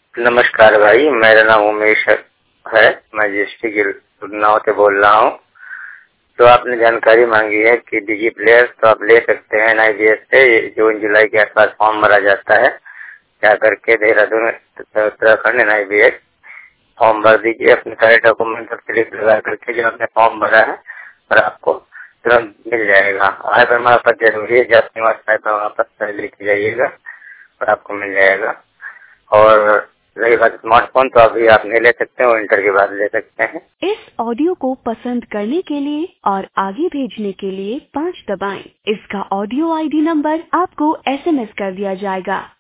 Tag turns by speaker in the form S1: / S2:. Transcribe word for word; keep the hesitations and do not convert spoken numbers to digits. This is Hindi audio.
S1: नमस्कार भाई, मेरा नाम उमेश है। मैं डिस्ट्रिक्ट गुड़गांव से बोल रहा हूँ। तो आपने जानकारी मांगी है कि डिजी प्लेयर तो आप ले सकते हैं एन आई बी एस से। जून जुलाई के आसपास फॉर्म भरा जाता है, क्या करके Dehradun Uttarakhand N I B S form भर दीजिए। अपने सारे डॉक्यूमेंट पर क्लिक लगा करके जो आपने फॉर्म भरा है और आपको तुरंत मिल जाएगा। आय प्रमाण पत्र जरूरी है, जब अपने पास आय प्रमाण पत्र लेके जाइएगा और आपको मिल जाएगा। और रही बात स्मार्टफोन, तो अभी आप नहीं ले सकते हो, इंटर के बाद ले सकते हैं।
S2: इस ऑडियो को पसंद करने के लिए और आगे भेजने के लिए पाँच दबाएं। इसका ऑडियो आई डी नंबर आपको एस एम एस कर दिया जाएगा।